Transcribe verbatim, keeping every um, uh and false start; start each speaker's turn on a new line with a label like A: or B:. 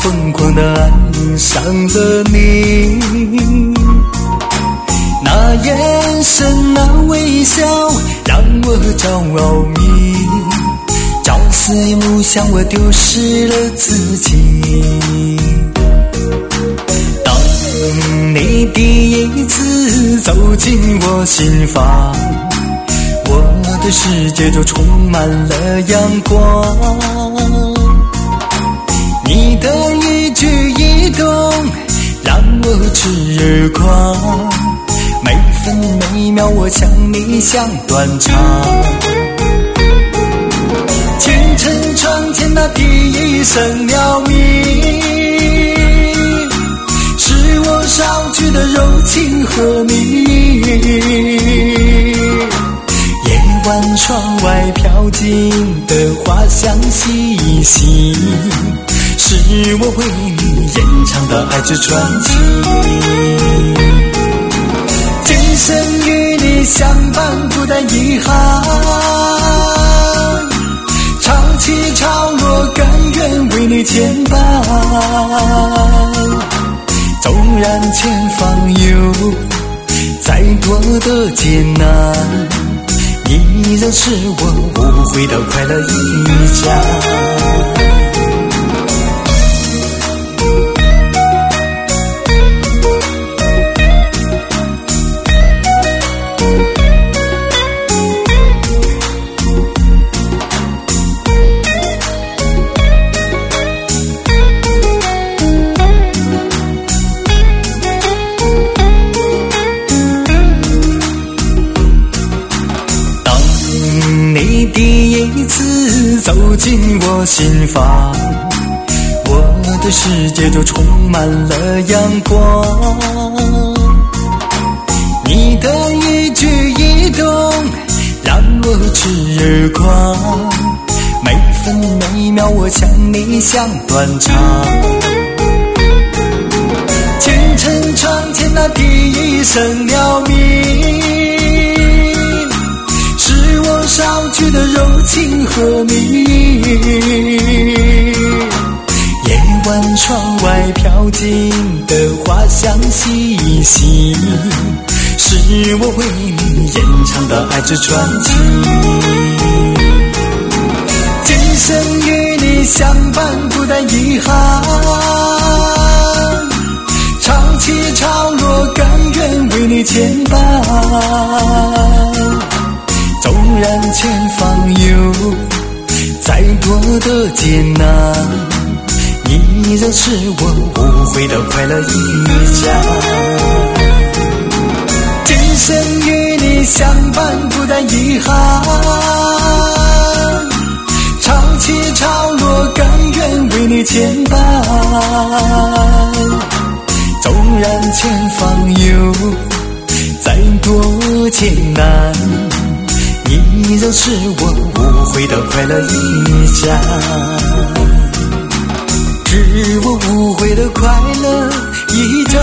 A: 疯狂地爱上了你。那眼神，那微笑，让我着迷，朝思暮想，我丢失了自己。当你第一次走进我心房，我的世界就充满了阳光。你的一举一动让我痴狂，每分每秒我想你像断肠。清晨窗前那第一声鸟鸣，是我少去的柔情和你。夜晚窗外飘进的花香细细，是我为你演唱的爱之传奇。今生与你相伴，不担遗憾，潮起潮落，甘愿为你牵绊。纵然前方有再多的艰难，依然是我无悔的快乐一家。第一次走进我心房，我的世界就充满了阳光。你的一举一动让我痴狂，每分每秒我想你像断肠。清晨窗前那第一声鸟鸣，少去的柔情和你。夜晚窗外飘进的花香细细，是我为你演唱的爱之传奇。今生与你相伴，不担遗憾，潮起潮落，甘愿为你牵绊。纵然前方有再多的艰难，依然是我无悔的快乐一家。今生与你相伴，不担遗憾，潮起潮落，甘愿为你牵绊。纵然前方有再多艰难，依然是我无悔的快乐一家。是我无悔的快乐一家。